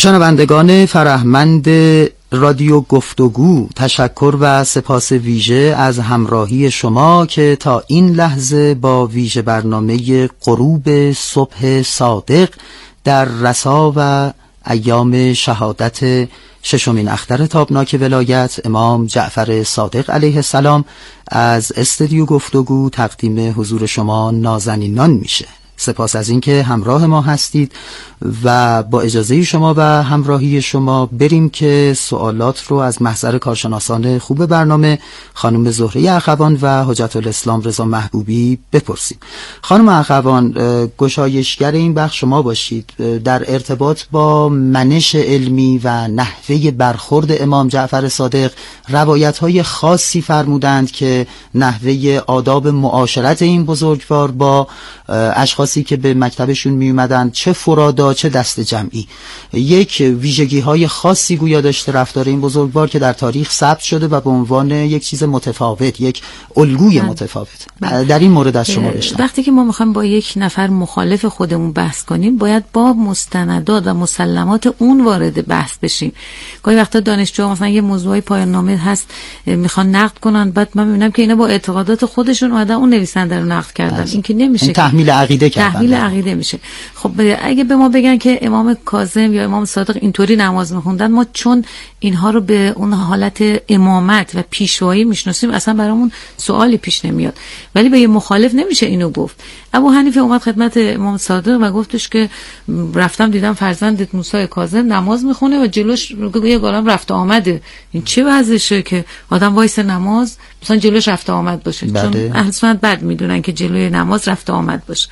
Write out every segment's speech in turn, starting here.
شنوندگان فرهمند رادیو گفتگو، تشکر و سپاس ویژه از همراهی شما که تا این لحظه با ویژه برنامه غروب صبح صادق در رسا و ایام شهادت ششمین اختر تابناک ولایت امام جعفر صادق علیه السلام از استودیو گفتگو تقدیم حضور شما نازنینان میشه. سپاس از اینکه همراه ما هستید و با اجازه شما و همراهی شما بریم که سوالات رو از محضر کارشناسان خوب برنامه خانم زهره اخوان و حجت الاسلام رضا محبوبی بپرسیم. خانم اخوان، گشایشگر این بخش شما باشید. در ارتباط با منش علمی و نحوه برخورد امام جعفر صادق روایت‌های خاصی فرمودند که نحوه آداب معاشرت این بزرگوار با اشخاصی که به مکتبشون می اومدن، چه فرادا چه دست جمعی، یک ویژگی‌های خاصی گویا داشته رفتار این بزرگوار که در تاریخ ثبت شده و به عنوان یک چیز متفاوت، یک الگوی متفاوت. در این مورد از شما بشنوم. وقتی که ما میخوایم با یک نفر مخالف خودمون بحث کنیم باید با مستندات و مسلمات اون وارد بحث بشیم. گاهی وقتا دانشجوها مثلا یه موضوعی پایان نامه هست میخوان نقد کنن، بعد من میبینم که اینا با اعتقادات خودشون اومدن اون نویسنده رو نقد کردن. این که نمیشه، تحمیل عقیده کردن. تحمیل عقیده میشه. خب اگه به ما بگن که امام کاظم یا امام صادق اینطوری نماز میخوندن، ما چون اینها رو به اون حالت امامت و پیشوایی میشناسیم اصلا برامون سوالی پیش نمیاد. ولی به یه مخالف نمیشه اینو گفت. ابو حنیفه اومد خدمت امام صادق و گفتش که رفتم دیدم فرزندت موسی کاظم نماز میخونه و جلوش یه گالم رفت آمده. این چه وضعشه که آدم وایس نماز مثلا جلوش رفت آمد باشه؟ چون اهل سنت بد میدونن که جلوی نماز رفت آمد باشه.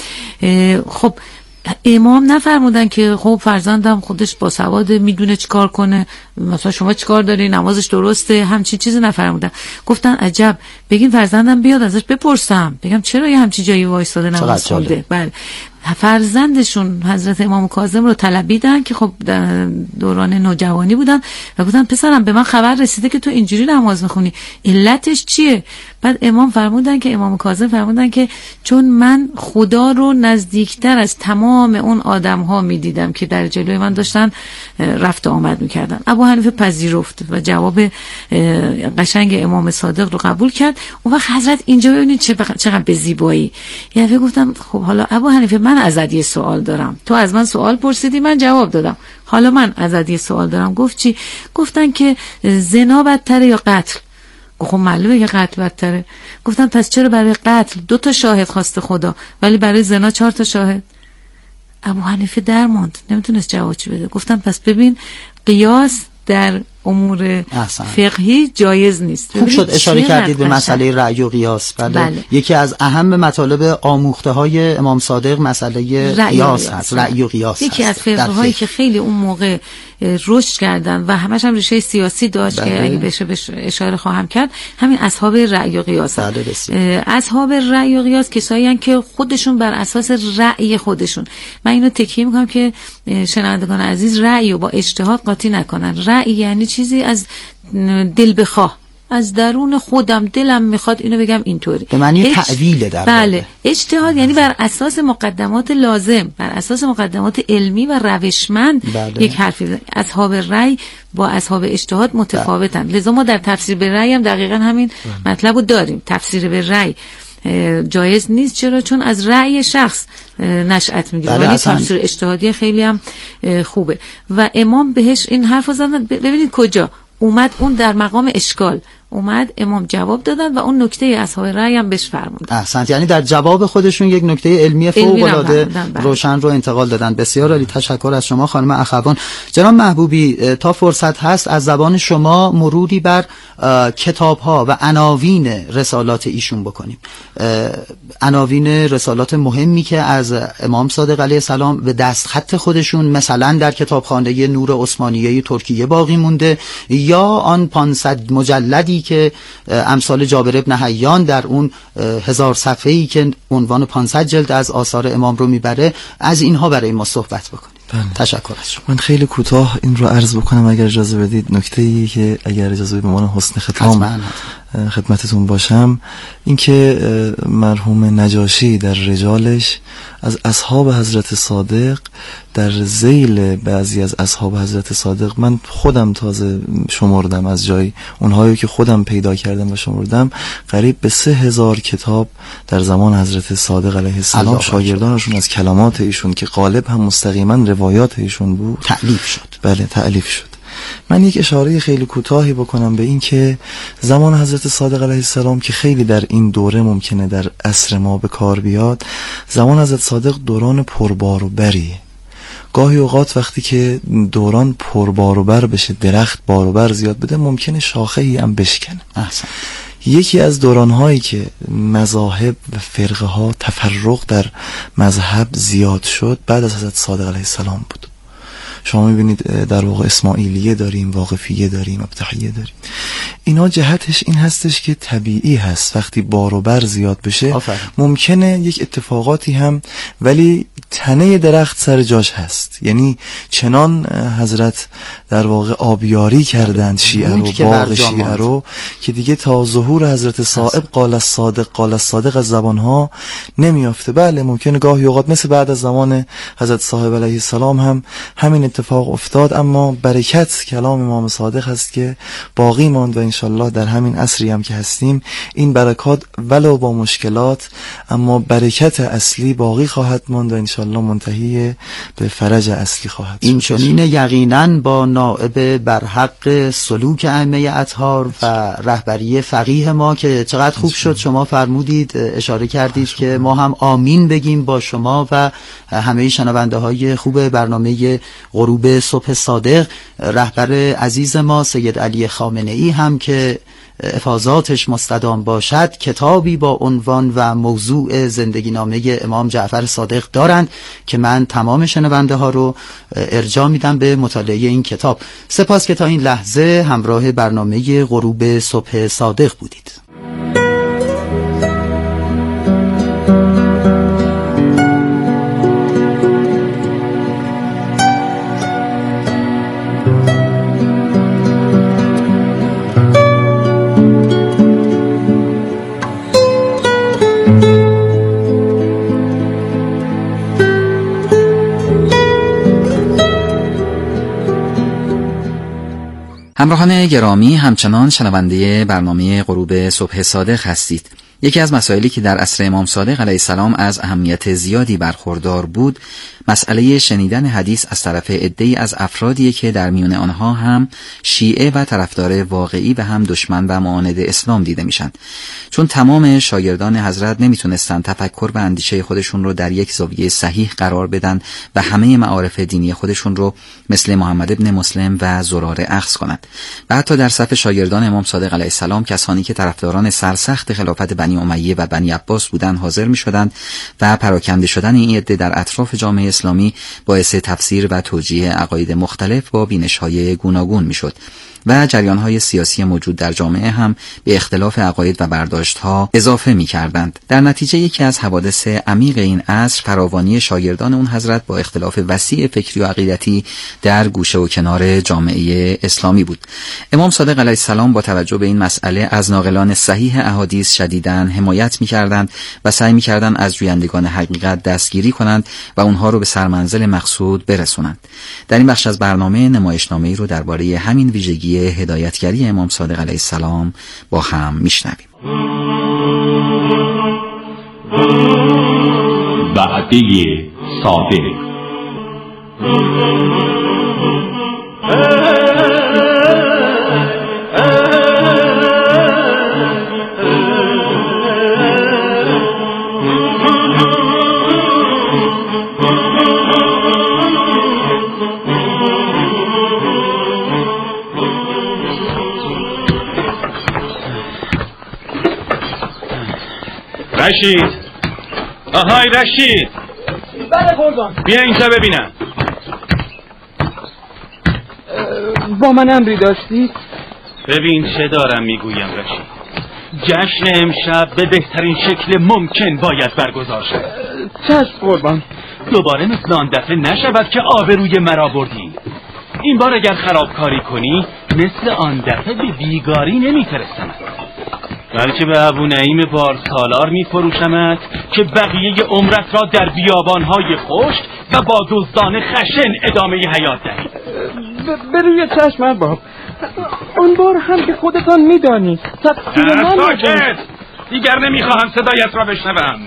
خب امام نفرمودن که خب فرزندم خودش با سواد میدونه چیکار کنه، مثلا شما چیکار داری، نمازش درسته، همچین چیزی نفرمودن. گفتن عجب، بگین فرزندم بیاد ازش بپرسم، بگم چرا یه همچین جایی وایساده نماز خونده. بله، فرزندشون حضرت امام کاظم رو طلبیدن که خب دوران نوجوانی بودن و گفتن پسرم به من خبر رسیده که تو اینجوری نماز میخونی، علتش چیه؟ بعد امام فرمودن که امام کاظم فرمودن که چون من خدا رو نزدیکتر از تمام اون آدم ها میدیدم که در جلوی من داشتن رفت و آمد میکردن. ابو حنیفه پذیرفت و جواب قشنگ امام صادق رو قبول کرد. اون وقت حضرت اینجا ببینید چقدر به زیبایی. یعنی گفتم خب حالا ابو حنیفه من ازت یه سوال دارم، تو از من سوال پرسیدی من جواب دادم، حالا من ازت یه سوال دارم. گفت چی؟ گفتن که زنا بدتره یا قتل؟ خب معلومه که قتل بدتره. گفتم پس چرا برای قتل 2 شاهد خواسته خدا ولی برای زنا 4 شاهد؟ ابو حنیفه درماند، نمیتونست جواب چی بده. گفتم پس ببین قیاس در امور فقهی جایز نیست. خوب شد اشاره کردید به مسئله رأی و قیاس. بله. یکی از اهم مطالب آموخته های امام صادق مسئله قیاس هست، رأی و قیاس. یکی از فقه‌هایی که خیلی اون موقع رشد کردن و همش هم ریشه سیاسی داشت که اگه بشه اشاره خواهم کرد، همین اصحاب رأی و قیاس. اصحاب رأی و قیاس کسایی هستند که خودشون بر اساس رأی خودشون، من اینو تکیه میکنم که شنوندگان عزیز رأی رو با اجتهاد قاطی نکنن. رأی یعنی چیزی از دل بخواه، از درون خودم دلم میخواد اینو بگم اینطوری، به معنی تعویل در بله. اجتهاد یعنی بر اساس مقدمات لازم، بر اساس مقدمات علمی و روشمند یک حرفی. اصحاب رأی با اصحاب اجتهاد متفاوتن. لذا ما در تفسیر به رأی هم دقیقاً همین مطلبو داریم. تفسیر به رأی جایز نیست. چرا؟ چون از رأی شخص نشأت میگیره. ولی تفسیر اجتهادی خیلی هم خوبه و امام بهش این حرفو زدن. ببینید کجا اومد، اون در مقام اشکال اومد، امام جواب دادن و اون نکته اصحاب رأی هم بهش فرمودن. احسنت، یعنی در جواب خودشون یک نکته علمی فوق‌العاده روشن رو انتقال دادن. بسیار عالی، تشکر از شما خانم اخوان. جناب محبوبی، تا فرصت هست از زبان شما مروری بر کتاب‌ها و عناوین رسالات ایشون بکنیم. عناوین رسالات مهمی که از امام صادق علیه السلام به دستخط خودشون مثلا در کتابخانه نور عثمانیه ترکیه باقی مونده، یا آن 500 مجلدی که امثال جابر ابن حیان در اون 1000 صفحه‌ای که عنوان 500 جلد از آثار امام رو میبره، از اینها برای ما صحبت بکنید. تشکر از شما. من خیلی کوتاه این رو عرض بکنم اگر اجازه بدید. نکته‌ای که اگر اجازه بدید به عنوان حسن ختام خدمتتون باشم، اینکه مرحوم نجاشی در رجالش از اصحاب حضرت صادق در ذیل بعضی از اصحاب حضرت صادق، من خودم تازه شمردم از جای اونهایی که خودم پیدا کردم و شمردم، قریب به 3000 کتاب در زمان حضرت صادق علیه السلام شاگردانشون از کلمات ایشون که غالب هم مستقیما روایات ایشون بود تألیف شد. بله تألیف شد. من یک اشاره خیلی کوتاهی بکنم به این که زمان حضرت صادق علیه السلام که خیلی در این دوره ممکنه در عصر ما به کار بیاد، زمان حضرت صادق دوران پربار و بریه. گاهی اوقات وقتی که دوران پربار و بر بشه، درخت بار و بر زیاد بده، ممکنه شاخه‌ای هم بشکنه. احسن. یکی از دورانهایی که مذاهب و فرقه ها تفرق در مذهب زیاد شد بعد از حضرت صادق علیه السلام بود. شما میبینید در واقع اسماعیلیه داریم، واقفیه داریم، ابتحیه داریم. اینا جهتش این هستش که طبیعی هست وقتی بار و بر زیاد بشه ممکنه یک اتفاقاتی هم، ولی تنه درخت سر جاش هست. یعنی چنان حضرت در واقع آبیاری کردند شیعه رو، باغ شیعه رو، که دیگه تا ظهور حضرت صائب قال الصادق از زبانها نمیافته. بله ممکنه گاهی اوقات مثل بعد از زمان حضرت صاحب علیه السلام هم همین اتفاق افتاد، اما برکت کلام امام صادق هست که باقی ماند و انشالله در همین عصری هم که هستیم این برکات ولو با مشکلات اما برکت اصلی باقی خواهد ماند و انشالله منتهی به فرج اصلی خواهد شد. این چنین یقینا با نائب برحق سلوک ائمه اطهار و رهبری فقیه ما که چقدر خوب شد شما فرمودید، اشاره کردید که ما هم آمین بگیم با شما و همه شنونده های خوب برنامه غروب صبح صادق. رهبر عزیز ما سید علی خامنه‌ای هم که افاضاتش مستدام باشد کتابی با عنوان و موضوع زندگی نامه امام جعفر صادق دارند که من تمام شنونده ها رو ارجاع میدم به مطالعه این کتاب. سپاس که تا این لحظه همراه برنامه غروب صبح صادق بودید. همراهان گرامی، همچنان شنونده برنامه غروب صبح صادق هستید. یکی از مسائلی که در عصر امام صادق علیه السلام از اهمیت زیادی برخوردار بود، مسئله شنیدن حدیث از طرف عده‌ای از افرادی که در میان آنها هم شیعه و طرفدار واقعی و هم دشمن و معاند اسلام دیده میشن. چون تمام شاگردان حضرت نمیتونستن تفکر و اندیشه خودشون رو در یک زاویه صحیح قرار بدن و همه معارف دینی خودشون رو مثل محمد ابن مسلم و زراره اخذ کنند. و حتی در صف شاگردان امام صادق علیه السلام کسانی که طرفداران سرسخت خلافت بنی امیه و بنی عباس بودند حاضر میشدند و پراکنده شدن این عده در اطراف جامعه اسلامی باعث تفسیر و توجیه عقاید مختلف با بینش‌های گوناگون میشد و جریان‌های سیاسی موجود در جامعه هم به اختلاف عقاید و برداشت‌ها اضافه می‌کردند. در نتیجه یکی از حوادث عمیق این عصر فراوانی شاگردان اون حضرت با اختلاف وسیع فکری و عقیدتی در گوشه و کنار جامعه اسلامی بود. امام صادق علیه السلام با توجه به این مسئله از ناقلان صحیح احادیث شدیداً حمایت می‌کردند و سعی می‌کردند از جویندگان حقیقت دستگیری کنند و اونها رو به سرمنزل مقصود برسونند. در این بخش از برنامه نمایشنامه‌ای رو درباره همین ویژگی هدایتگری امام صادق علیه السلام با هم میشنویم. وعده صادق. رشید، آهای رشید. بله قربان. بیا اینجا ببینم. با من امری داشتی؟ ببین چه دارم میگویم رشید. جشن امشب به بهترین شکل ممکن باید برگزار شود. چشم قربان. دوباره مثل آن دفعه نشود که آبروی مرا بردی. این بار اگر خرابکاری کنی مثل آن دفعه به بیگاری نمیترسم. بلکه به ابو نعیم بارسالار میفروشمت که بقیه عمرت را در بیابانهای خشک و با دزدان خشن ادامه حیات دهی. به روی چشم ارباب. اون بار هم که خودتان میدانی تقصیر من ساکت! دیگر نمیخواهم صدایت را بشنوم.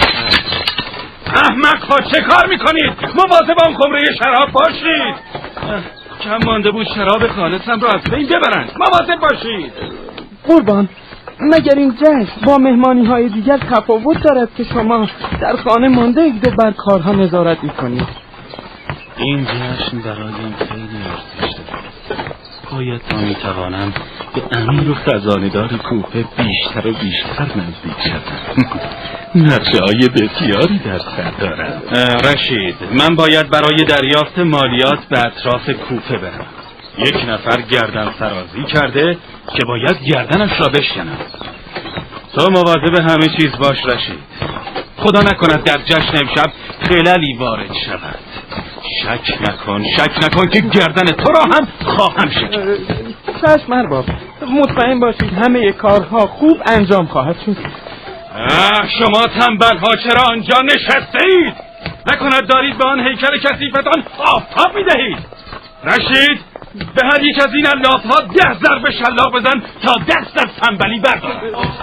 احمق ها چه کار میکنید؟ مواظب آن خمره شراب باشید. کم مانده بود شراب خالصم را از بین ببرند. مواظب باشید. قربان، مگر این جشن با مهمانی های دیگر تفاوت دارد که شما در خانه مانده اید و بر کارها نظارت میکنید؟ این جشن برایم خیلی ارزش دارد. باید تا میتوانم به امیر و خزانه‌دار کوفه بیشتر و بیشتر نزدیک شدم. نقشه‌های بسیاری در سر دارم. رشید، من باید برای دریافت مالیات به اطراف کوفه برم. یک نفر گردن سرازی کرده که باید گردنش را بشکنم. تو مواظب همه چیز باش رشید. خدا نکند در جشن امشب خللی وارد شود. شک نکن که گردن تو را هم خواهم شکست. چشم ارباب، مطمئن باشید همه کارها خوب انجام خواهد شد. شما تنبل‌ها چرا آنجا نشسته اید؟ نکند دارید به آن هیکل کثیفتان آفتاب می‌دهید. رشید، به هر یک از این اللاف‌ها 10 ضرب شلاق بزن تا دست از تنبلی بردارد.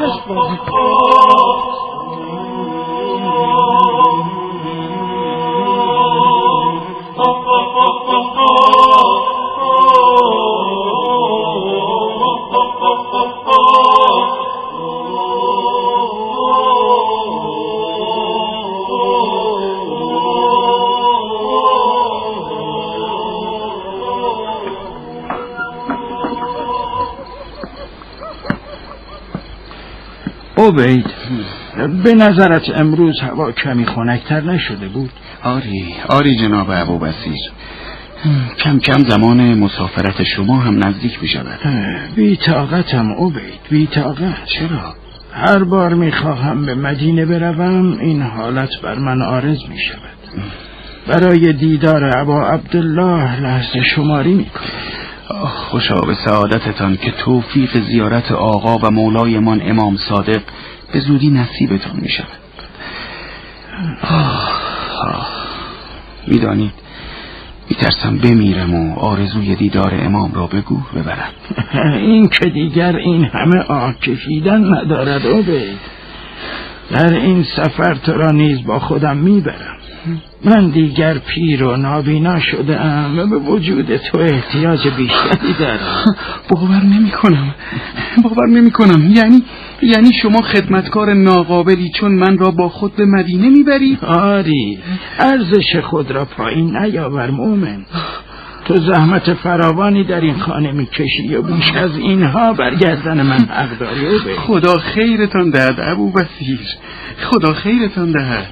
عبید، به نظرت امروز هوا کمی خنک‌تر نشده بود؟ آری جناب ابوبصیر. کم کم زمان مسافرت شما هم نزدیک می شود. بی طاقتم عبید، بی طاقت. چرا؟ هر بار می خواهم به مدینه بروم این حالت بر من عارض می شود. برای دیدار ابا عبدالله لحظه شماری می کنم. خوشا به سعادتتان که توفیق زیارت آقا و مولایمان امام صادق به زودی نصیبتان می شود. می دانید میترسم بمیرم و آرزوی دیدار امام را به گور ببرم. این که دیگر این همه آه کشیدن ندارد عبید. در این سفر تو را نیز با خودم میبرم. من دیگر پیر و نابینا شده ام و به وجود تو احتیاج بیشتری دارم. باور نمی کنم. یعنی شما خدمتکار ناقابلی چون من را با خود به مدینه میبری؟ آری، ارزش خود را پایین نیاور مومن. تو زحمت فراوانی در این خانه میکشی و بیش از اینها برگردن من حق داری. خدا خیرتان دهد ابوبصیر، خدا خیرتان دهد.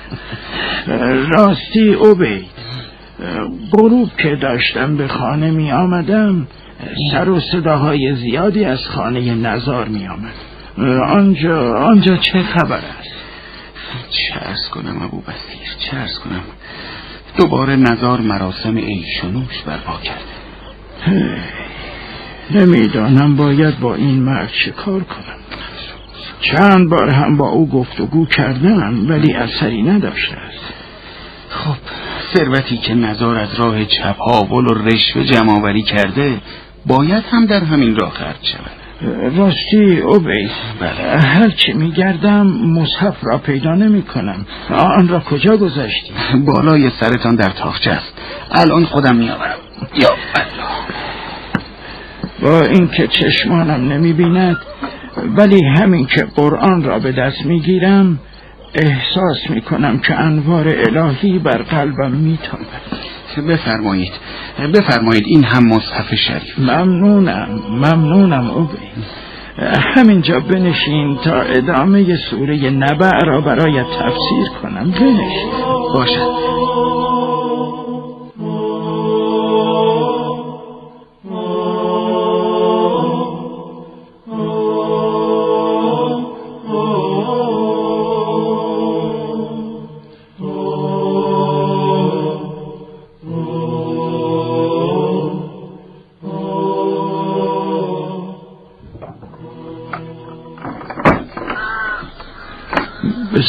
راستی عبید، غروب که داشتم به خانه می آمدم سر و صداهای زیادی از خانه نزار می آمد. آنجا چه خبر است؟ چه عرض کنم ابوبصیر، چه عرض کنم؟ دوباره نزار مراسم عیش و نوش برپا کرده. نمیدانم باید با این مرد چه کار کنم. چند بار هم با او گفتگو کردم ولی اثری نداشته است. خب ثروتی که نزار از راه چپاول و رشوه جمع‌آوری کرده باید هم در همین راه خرج شود. راستی عبید، بله، هر چه میگردم مصحف را پیدا نمی کنم. آن را کجا گذاشتی؟ بالای سرتان در تاقچه است. الان خودم میآورم. یا الله. با اینکه چشمانم نمی بیند ولی همین که قرآن را به دست میگیرم احساس میکنم که انوار الهی بر قلبم میتابد. بفرمایید این هم مصحف شریف. ممنونم عبید. همینجا بنشین تا ادامه سوره نبع را برایت تفسیر کنم. بنشین. باشد.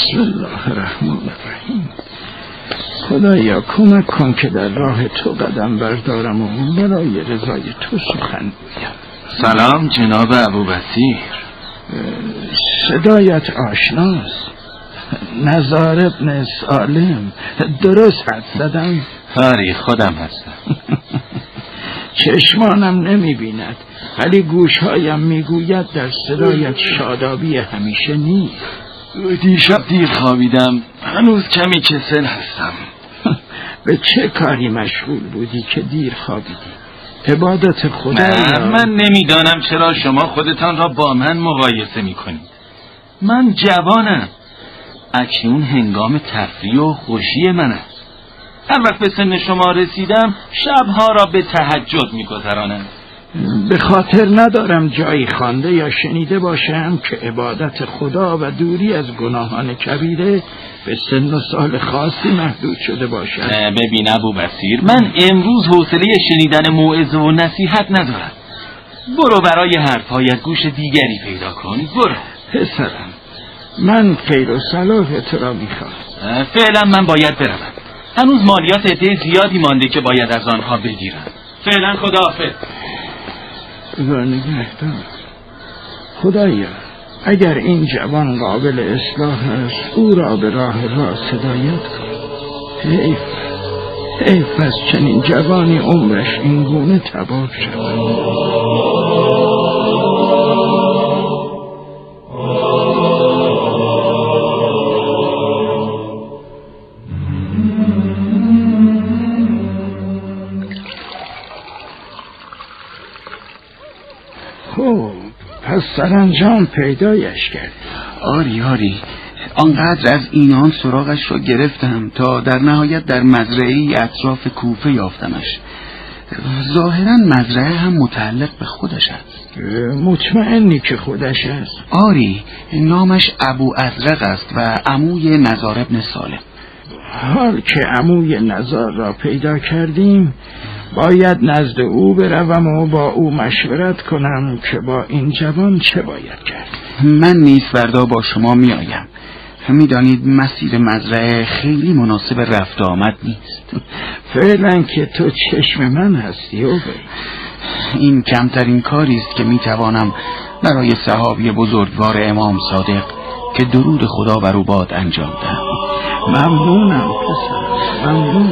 بسم الله الرحمن الرحیم. خدایا کمک کن که در راه تو قدم بردارم و برای رضای تو سخن گویم. سلام جناب ابوبصیر. صدایت آشناست. نزار ابن سالم، درست حد زدم؟ آری خودم هستم. چشمانم نمی بیند ولی گوشهایم میگوید در صدایت شادابی همیشه نیست. دیشب دیر خوابیدم، هنوز کمی کسل هستم. به چه کاری مشغول بودی که دیر خوابیدی؟ عبادت خدا. من نمیدانم چرا شما خودتان را با من مقایسه میکنید. من جوانم، اکنون هنگام تفریح و خوشی من است. هر وقت به سن شما رسیدم شبها را به تهجد میگذرانم. به خاطر ندارم جایی خوانده یا شنیده باشم که عبادت خدا و دوری از گناهان کبیره به سن و سال خاصی محدود شده باشد. ببین ابوبصیر، من امروز حوصله شنیدن موعظه و نصیحت ندارم. برو برای حرفهایت گوش دیگری پیدا کن. برو. پسرم، من خیر و صلاح تو را میخوام. فعلا من باید بروم. هنوز مالیات عده زیادی مانده که باید از آنها بگیرم. فعلا خداحافظ. و نگهدار. خدایا اگر این جوان قابل اصلاح است او را به راه راست هدایت کن. حیف از چنین جوانی عمرش این گونه تباه شود. پس سرانجام پیدایش کرد. آری آنقدر از اینان سراغش رو گرفتم تا در نهایت در مزرعه‌ای اطراف کوفه یافتمش. ظاهرا مزرعه هم متعلق به خودش است. مطمئنی که خودش است؟ آری، نامش ابو ازرق است و عموی نزار ابن سالم. حال که عموی نزار را پیدا کردیم باید نزد او بروم و با او مشورت کنم که با این جوان چه باید کرد. من نیز فردا با شما می آیم. میدانید مسیر مزرعه خیلی مناسب رفت آمد نیست. فعلا که تو چشم من هستی اوبی. این کمترین کاری است که می توانم برای صحابی بزرگوار امام صادق که درود خدا بر او باد انجام دهم. ممنونم پسر، ممنون.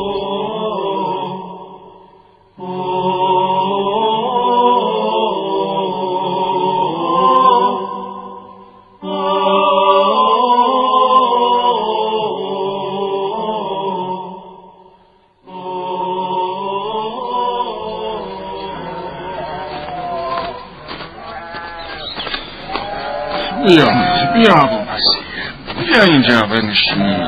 بیا ابوبصیر، بیا اینجا بنشین.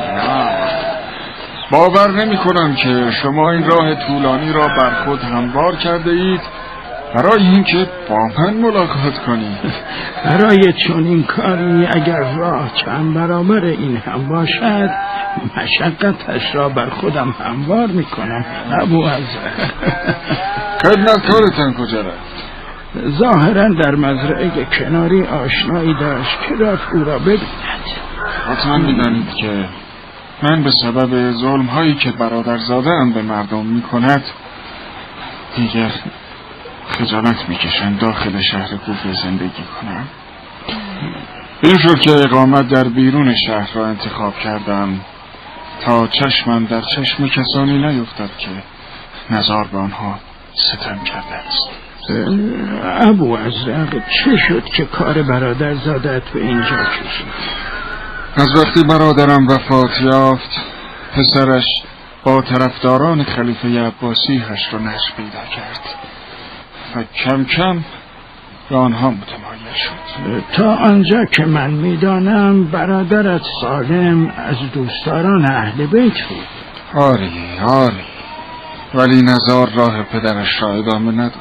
باور نمی کنم که شما این راه طولانی را بر خود هموار کرده اید برای اینکه با من ملاقات کنید. برای چنین کاری اگر راه چند برابر این هم باشد مشقتش را بر خودم هموار می کنم. ابو ازرق، خدمتکارتان کجا رفت؟ ظاهرا در مزرعه کناری آشنایی داشت که رفت او را ببیند. حتما میدانید که من به سبب ظلم هایی که برادرزاده‌ام به مردم می کند دیگر خجالت می کشم داخل شهر کوفه زندگی کنم. این شد که اقامت در بیرون شهر را انتخاب کردم تا چشمم در چشم کسانی نیفتد که نزار به آنها ستم کرده است. ابو ازرق، چه شد که کار برادرزادت به اینجا کشید؟ از وقتی برادرم وفات یافت پسرش با طرفداران خلیفه عباسی هشت و نشر پیدا کرد و کم کم به آنها متمایل شد. تا آنجا که من میدانم برادرت سالم از دوستداران اهل بیت بود. آری ولی نزار راه پدرش را ادامه نداد.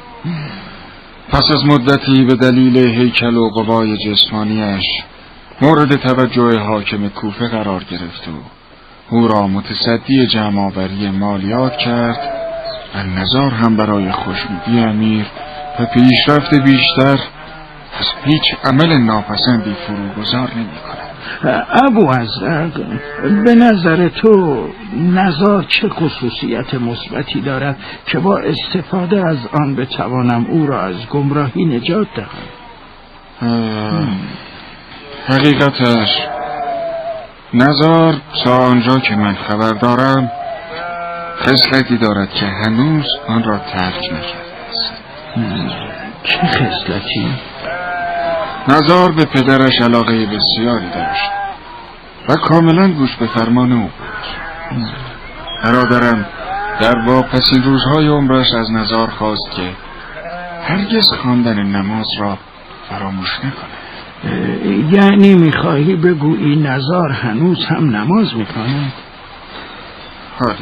پس از مدتی به دلیل هیکل و قوای جسمانیش مورد توجه حاکم کوفه قرار گرفت و او را متصدی جمع‌آوری مالیات کرد و نزار هم برای خوشنودی امیر و پیشرفت بیشتر از هیچ عمل ناپسندی فروگذار نمی کند. ابو ازرق، به نظر تو نزار چه خصوصیت مثبتی دارد که با استفاده از آن بتوانم او را از گمراهی نجات دهم؟ حقیقتش نزار تا آنجا که من خبر دارم خصلتی دارد که هنوز آن را ترک نکرده است. چه خصلتی؟ نزار به پدرش علاقه بسیاری داشت و کاملا گوش به فرمان او بود. برادرم در واپسین روزهای عمرش از نزار خواست که هرگز خواندن نماز را فراموش نکنه. یعنی میخواهی بگویی نزار هنوز هم نماز میخواند؟ آری.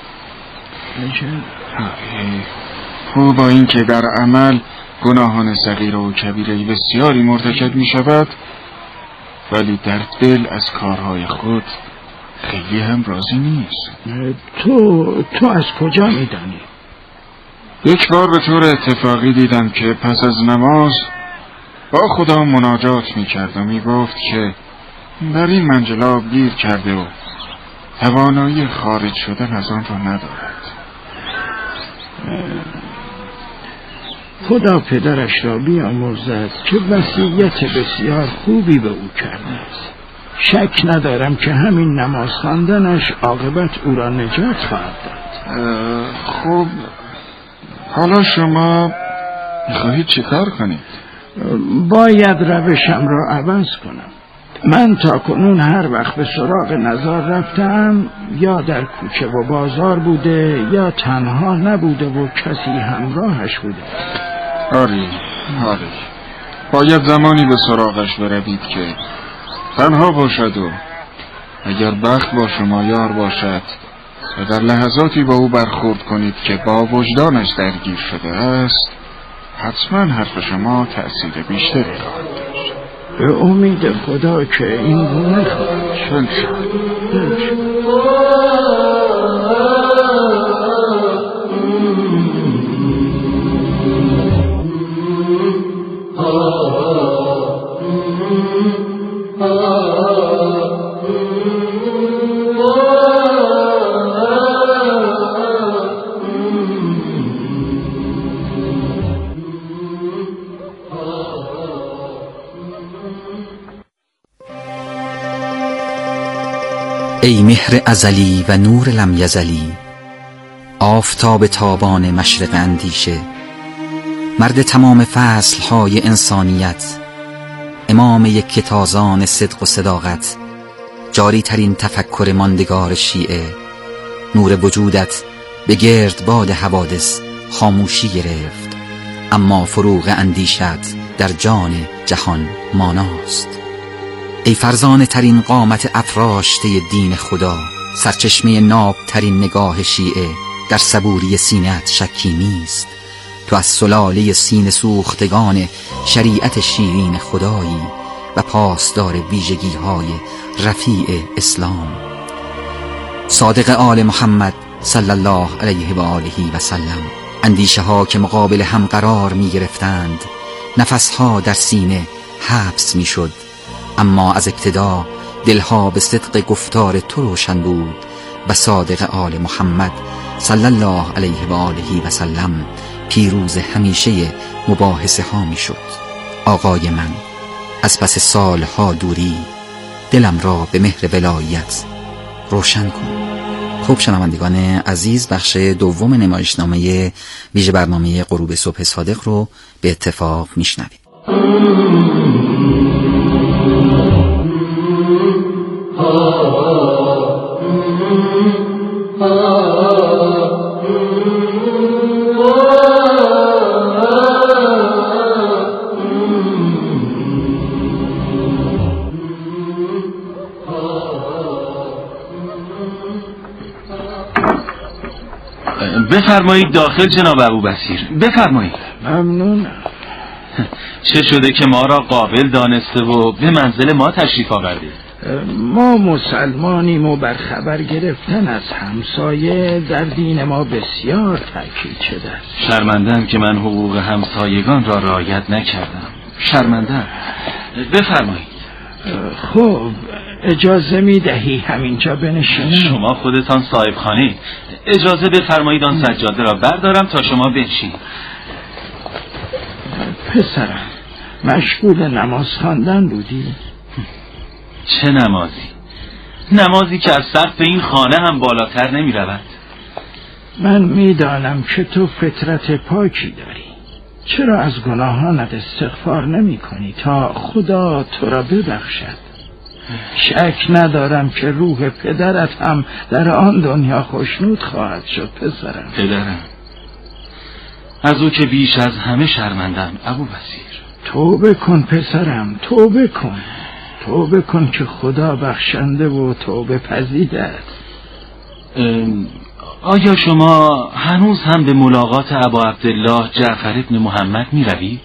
او با این که در عمل گناهان صغیر و کبیره بسیاری مرتکب می شود، ولی در دل از کارهای خود خیلی هم راضی نیست. تو از کجا می دانی؟ یک بار به طور اتفاقی دیدم که پس از نماز با خدا مناجات می کرد و می گفت که در این منجلاب گیر کرده و توانایی خارج شدن از آن را ندارد. خدا پدرش را بیامرزد که وصیت بسیار خوبی به او کرده است. شک ندارم که همین نماز خواندنش عاقبت او را نجات خواهد داد. خب حالا شما می‌خواهید چه کار کنید؟ باید روشم را عوض کنم. من تا کنون هر وقت به سراغ نزار رفتم یا در کوچه و بازار بوده یا تنها نبوده و کسی همراهش بوده. آری باید زمانی به سراغش بروید که تنها باشد و اگر بخت با شما یار باشد و در لحظاتی با او برخورد کنید که با وجدانش درگیر شده است، حتما حرف شما تأثیر بیشتری خواهد داشت. به امید خدا که این گونه خواهد شد. ای مهر ازلی و نور لم یزلی، آفتاب تابان مشرق اندیشه، مرد تمام فصلهای انسانیت، امام یک تازان صدق و صداقت، جاری ترین تفکر ماندگار شیعه، نور وجودت به گرد باد حوادث خاموشی گرفت، اما فروغ اندیشت در جان جهان ماناست. ای فرزانه ترین قامت افراشته دین خدا، سرچشمه ناب ترین نگاه شیعه، در صبوری سینه‌ات شکی نیست. تو از سلاله سینه سوختگان شریعت شیرین خدایی و پاسدار ویژگی های رفیع اسلام. صادق آل محمد صلی الله علیه و آله و سلم. اندیشه ها که مقابل هم قرار می گرفتند، نفس ها در سینه حبس می شد، اما از ابتدا دلها به صدق گفتار تو روشن بود و صادق آل محمد صلی الله علیه و آله و سلم پیروز همیشه مباحثه ها می شد. آقای من، از پس سالها دوری دلم را به مهر ولایت روشن کن. خوب شنوندگان عزیز، بخش دوم نمایشنامه ویژه برنامه غروب صبح صادق رو به اتفاق میشنویم. بفرمایید داخل جناب ابوبصیر، بفرمایید. ممنون. چه شده که ما را قابل دانسته و به منزل ما تشریف آوردید؟ ما مسلمانیم و بر خبر گرفتن از همسایه در دین ما بسیار تاکید شده است. شرمندم که من حقوق همسایگان را رعایت نکردم. شرمندم. بفرمایید. خب اجازه میدهی همینجا بنشینم؟ شما خودتان صاحب خانه، اجازه بفرمایید آن سجاده را بردارم تا شما بنشینید. پسرم مشغول نماز خواندن بودی؟ چه نمازی؟ نمازی که از سقف این خانه هم بالاتر نمی رود. من میدانم که تو فطرت پاکی داری. چرا از گناهانت استغفار نمی کنی تا خدا تو را ببخشد؟ شک ندارم که روح پدرت هم در آن دنیا خوشنود خواهد شد پسرم. پدرم، از او که بیش از همه شرمندم ابوبصیر. توبه کن پسرم، توبه کن. توبه کن که خدا بخشنده و توبه پذیر است. آیا شما هنوز هم به ملاقات ابا عبدالله جعفر ابن محمد می روید؟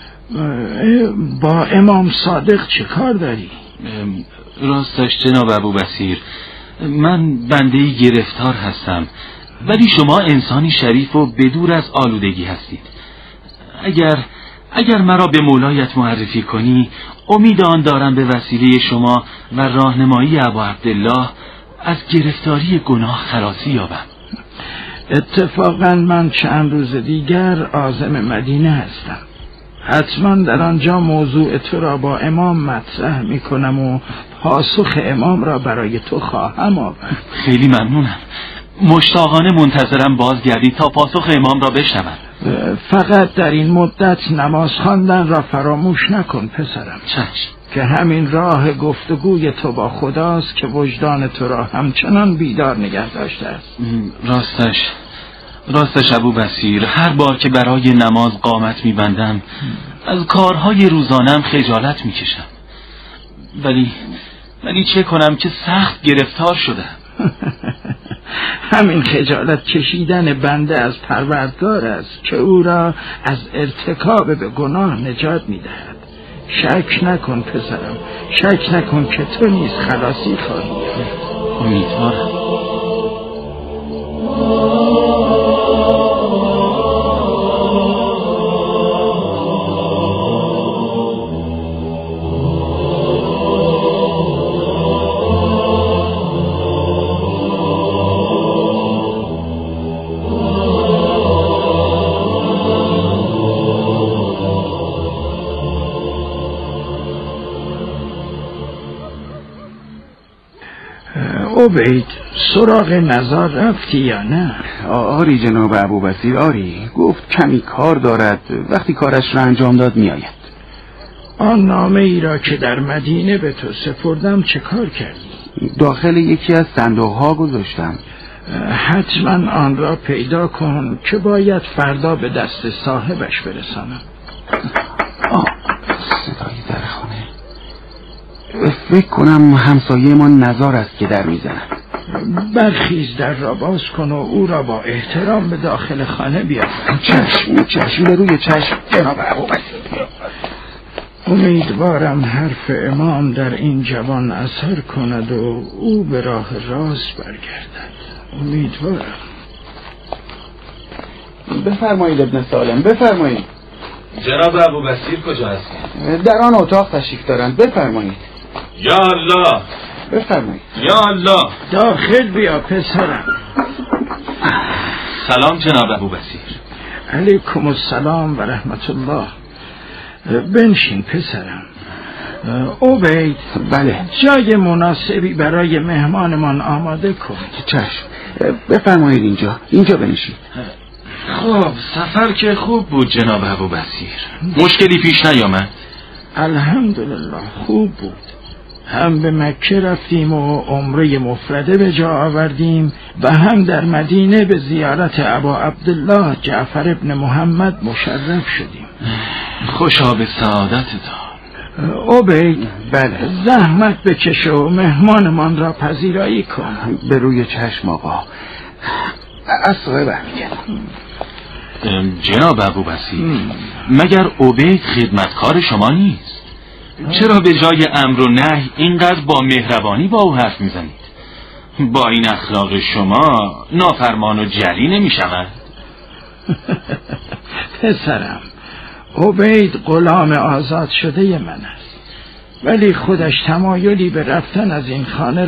با امام صادق چه کار داری؟ راستش جناب ابوبصیر، من بنده‌ای گرفتار هستم، ولی شما انسانی شریف و بدور از آلودگی هستید. اگر مرا به مولایت معرفی کنی، امید آن دارم به وسیله شما و راهنمایی ابا عبدالله از گرفتاری گناه خلاصی یابم. اتفاقا من چند روز دیگر عازم مدینه هستم. حتما در آنجا موضوع تو را با امام مطرح می کنم و پاسخ امام را برای تو خواهم آورد. خیلی ممنونم. مشتاقانه منتظرم بازگردید تا پاسخ امام را بشنوم. فقط در این مدت نماز خواندن را فراموش نکن پسرم. چشم. که همین راه گفتگوی تو با خداست که وجدان تو را همچنان بیدار نگه داشته است. راستش ابوبصیر، هر بار که برای نماز قامت میبندم از کارهای روزانم خجالت میکشم، ولی چه کنم که سخت گرفتار شدم. همین خجالت کشیدن بنده از پروردگار است که او را از ارتکاب به گناه نجات میدهد. شک نکن پسرم، شک نکن که تو نیز خلاصی خواهی. امیدوارم. عبید، سراغ نزار رفتی یا نه؟ آری جناب ابوبصیر، آری. گفت کمی کار دارد، وقتی کارش را انجام داد می آید. آن نامه ای را که در مدینه به تو سپردم چه کار کردی؟ داخل یکی از صندوق ها گذاشتم. حتما آن را پیدا کن که باید فردا به دست صاحبش برسانم. صدای در خانه. فکر کنم همسایه ما نزار است که در میزند. برخیز در را باز کن و او را با احترام به داخل خانه بیار. چشم به روی چشم جناب ابوبصیر. امیدوارم حرف امام در این جوان اثر کند و او به راه راست برگردد. امیدوارم. بفرمایید ابن سالم، بفرمایید. جناب ابوبصیر کجا هستید؟ در آن اتاق تشریف دارند، بفرمایید. یا الله، بفرمایید. یا الله. داخل بیا پسرم. سلام جناب ابوبصیر. علیکم السلام و رحمت الله. بنشین پسرم. عبید، بله. جای مناسبی برای مهمانمان آماده کن. چشم. بفرمایید اینجا بنشین. خب سفر که خوب بود جناب ابوبصیر، مشکلی پیش نیامد؟ الحمدلله خوب بود. هم به مکه رفتیم و عمره مفرده به جا آوردیم و هم در مدینه به زیارت ابا عبدالله جعفر ابن محمد مشرف شدیم. خوشا به سعادتتان. عبید، بله. زحمت بکش و مهمانمان را پذیرایی کن. به روی چشم آقا. از صاحب برمیگردم. جناب ابوبصیر، مگر عبید خدمتکار شما نیست؟ چرا به جای امر و نهی اینقدر با مهربانی با او حرف میزنید؟ با این اخلاق شما نافرمان و جری نمیشود؟ پسرم، عبید غلام آزاد شده من است. ولی خودش تمایلی به رفتن از این خانه